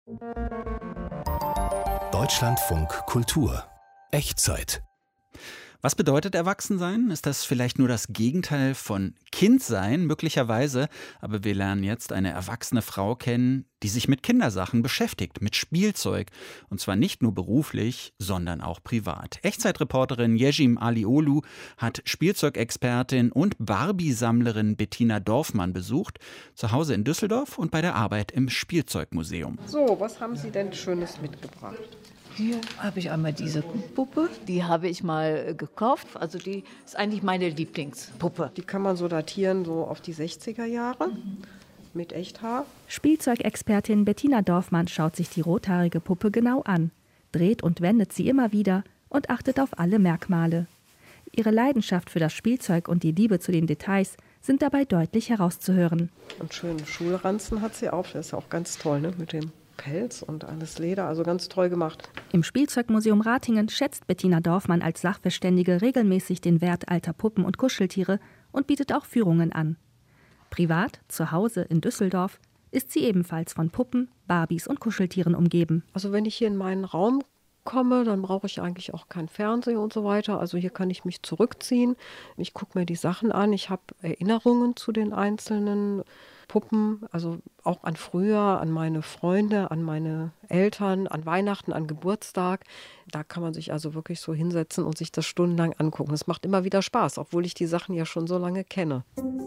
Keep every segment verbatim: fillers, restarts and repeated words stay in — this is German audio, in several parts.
Deutschlandfunk Kultur. Echtzeit. Was bedeutet Erwachsensein? Ist das vielleicht nur das Gegenteil von Kindsein? Möglicherweise. Aber wir lernen jetzt eine erwachsene Frau kennen, die sich mit Kindersachen beschäftigt, mit Spielzeug. Und zwar nicht nur beruflich, sondern auch privat. Echtzeitreporterin Yejim Aliolu hat Spielzeugexpertin und Barbie-Sammlerin Bettina Dorfmann besucht. Zu Hause in Düsseldorf und bei der Arbeit im Spielzeugmuseum. So, was haben Sie denn Schönes mitgebracht? Hier habe ich einmal diese Puppe, die habe ich mal gekauft. Also die ist eigentlich meine Lieblingspuppe. Die kann man so datieren, so auf die sechziger Jahre, mhm. mit Echthaar. Spielzeugexpertin Bettina Dorfmann schaut sich die rothaarige Puppe genau an, dreht und wendet sie immer wieder und achtet auf alle Merkmale. Ihre Leidenschaft für das Spielzeug und die Liebe zu den Details sind dabei deutlich herauszuhören. Und schönen Schulranzen hat sie auch, das ist auch ganz toll, ne, mit dem Pelz und alles Leder, also ganz toll gemacht. Im Spielzeugmuseum Ratingen schätzt Bettina Dorfmann als Sachverständige regelmäßig den Wert alter Puppen und Kuscheltiere und bietet auch Führungen an. Privat, zu Hause in Düsseldorf, ist sie ebenfalls von Puppen, Barbies und Kuscheltieren umgeben. Also wenn ich hier in meinen Raum komme, dann brauche ich eigentlich auch keinen Fernseher und so weiter. Also hier kann ich mich zurückziehen. Ich gucke mir die Sachen an. Ich habe Erinnerungen zu den einzelnen Puppen, also auch an früher, an meine Freunde, an meine Eltern, an Weihnachten, an Geburtstag. Da kann man sich also wirklich so hinsetzen und sich das stundenlang angucken. Es macht immer wieder Spaß, obwohl ich die Sachen ja schon so lange kenne.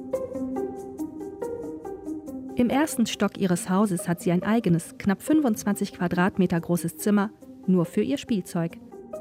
Im ersten Stock ihres Hauses hat sie ein eigenes, knapp fünfundzwanzig Quadratmeter großes Zimmer, nur für ihr Spielzeug.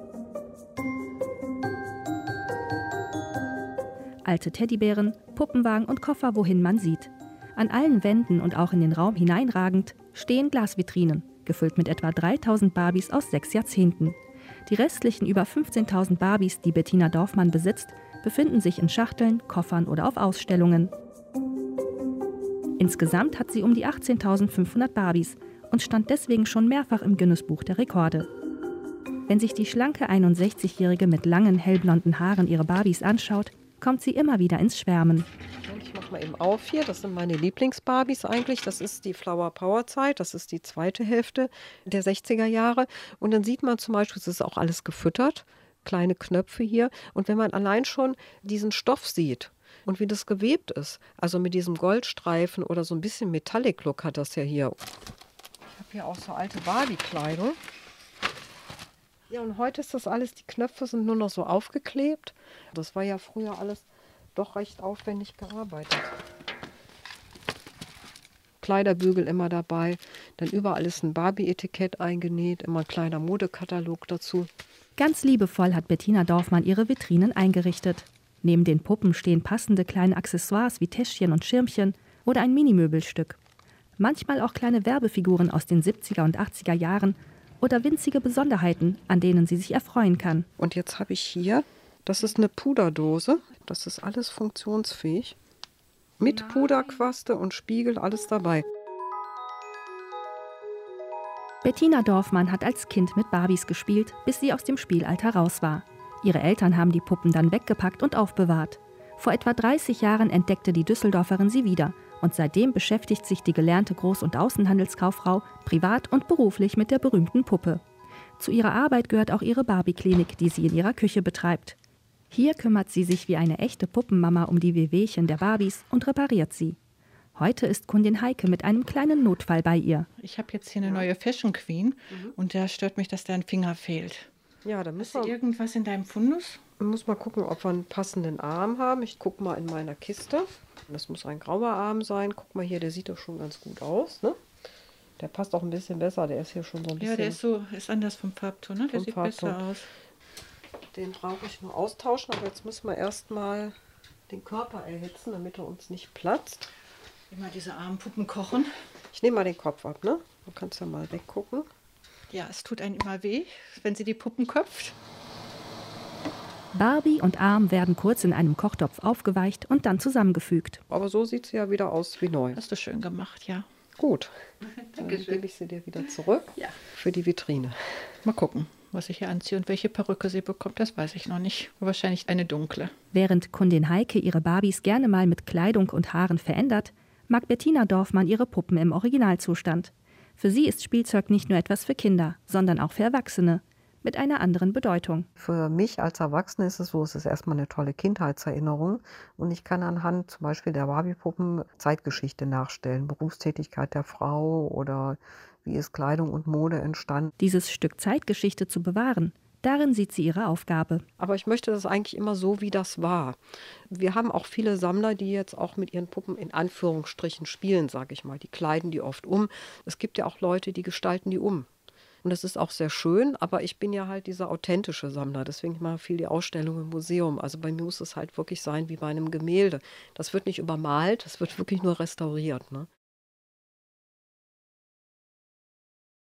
Alte Teddybären, Puppenwagen und Koffer, wohin man sieht. An allen Wänden und auch in den Raum hineinragend stehen Glasvitrinen, gefüllt mit etwa dreitausend Barbies aus sechs Jahrzehnten. Die restlichen über fünfzehntausend Barbies, die Bettina Dorfmann besitzt, befinden sich in Schachteln, Koffern oder auf Ausstellungen. Insgesamt hat sie um die achtzehntausendfünfhundert Barbies und stand deswegen schon mehrfach im Guinness-Buch der Rekorde. Wenn sich die schlanke einundsechzigjährige mit langen, hellblonden Haaren ihre Barbies anschaut, kommt sie immer wieder ins Schwärmen. Ich mache mal eben auf hier, das sind meine Lieblingsbarbies eigentlich. Das ist die Flower Power Zeit, das ist die zweite Hälfte der sechziger Jahre. Und dann sieht man zum Beispiel, es ist auch alles gefüttert, kleine Knöpfe hier. Und wenn man allein schon diesen Stoff sieht und wie das gewebt ist, also mit diesem Goldstreifen oder so ein bisschen Metallic-Look hat das ja hier. Ich habe hier auch so alte Barbie-Kleidung. Ja, und heute ist das alles, die Knöpfe sind nur noch so aufgeklebt. Das war ja früher alles doch recht aufwendig gearbeitet. Kleiderbügel immer dabei, dann überall ist ein Barbie-Etikett eingenäht, immer ein kleiner Modekatalog dazu. Ganz liebevoll hat Bettina Dorfmann ihre Vitrinen eingerichtet. Neben den Puppen stehen passende kleine Accessoires wie Täschchen und Schirmchen oder ein Minimöbelstück. Manchmal auch kleine Werbefiguren aus den siebziger und achtziger Jahren oder winzige Besonderheiten, an denen sie sich erfreuen kann. Und jetzt habe ich hier, das ist eine Puderdose, das ist alles funktionsfähig. Mit Nein. Puderquaste und Spiegel, alles dabei. Bettina Dorfmann hat als Kind mit Barbies gespielt, bis sie aus dem Spielalter raus war. Ihre Eltern haben die Puppen dann weggepackt und aufbewahrt. Vor etwa dreißig Jahren entdeckte die Düsseldorferin sie wieder. Und seitdem beschäftigt sich die gelernte Groß- und Außenhandelskauffrau privat und beruflich mit der berühmten Puppe. Zu ihrer Arbeit gehört auch ihre Barbie-Klinik, die sie in ihrer Küche betreibt. Hier kümmert sie sich wie eine echte Puppenmama um die Wehwehchen der Barbies und repariert sie. Heute ist Kundin Heike mit einem kleinen Notfall bei ihr. Ich habe jetzt hier eine neue Fashion Queen mhm. und da stört mich, dass da ein Finger fehlt. Ja, da Hast du irgendwas in deinem Fundus? Ich muss mal gucken, ob wir einen passenden Arm haben. Ich gucke mal in meiner Kiste. Das muss ein grauer Arm sein. Guck mal hier, der sieht doch schon ganz gut aus, ne? Der passt auch ein bisschen besser. Der ist hier schon so ein bisschen... Ja, der ist so ist anders vom Farbton, ne? Der sieht Farbton. besser aus. Den brauche ich nur austauschen, aber jetzt müssen wir erstmal den Körper erhitzen, damit er uns nicht platzt. Immer diese armen Puppen kochen. Ich nehme mal den Kopf ab, ne? Du kannst ja mal weggucken. Ja, es tut einem immer weh, wenn sie die Puppen köpft. Barbie und Arm werden kurz in einem Kochtopf aufgeweicht und dann zusammengefügt. Aber so sieht sie ja wieder aus wie neu. Hast du schön gemacht, ja. Gut, dann gebe ich sie dir wieder zurück ja. für die Vitrine. Mal gucken, was ich hier anziehe und welche Perücke sie bekommt, das weiß ich noch nicht. Wahrscheinlich eine dunkle. Während Kundin Heike ihre Barbies gerne mal mit Kleidung und Haaren verändert, mag Bettina Dorfmann ihre Puppen im Originalzustand. Für sie ist Spielzeug nicht nur etwas für Kinder, sondern auch für Erwachsene. Mit einer anderen Bedeutung. Für mich als Erwachsene ist es so, es ist erstmal eine tolle Kindheitserinnerung und ich kann anhand zum Beispiel der Barbie-Puppen Zeitgeschichte nachstellen, Berufstätigkeit der Frau oder wie ist Kleidung und Mode entstanden. Dieses Stück Zeitgeschichte zu bewahren, darin sieht sie ihre Aufgabe. Aber ich möchte das eigentlich immer so, wie das war. Wir haben auch viele Sammler, die jetzt auch mit ihren Puppen in Anführungsstrichen spielen, sage ich mal. Die kleiden die oft um. Es gibt ja auch Leute, die gestalten die um. Und das ist auch sehr schön, aber ich bin ja halt dieser authentische Sammler. Deswegen mache ich viel die Ausstellung im Museum. Also bei mir muss es halt wirklich sein wie bei einem Gemälde. Das wird nicht übermalt, das wird wirklich nur restauriert. Ne?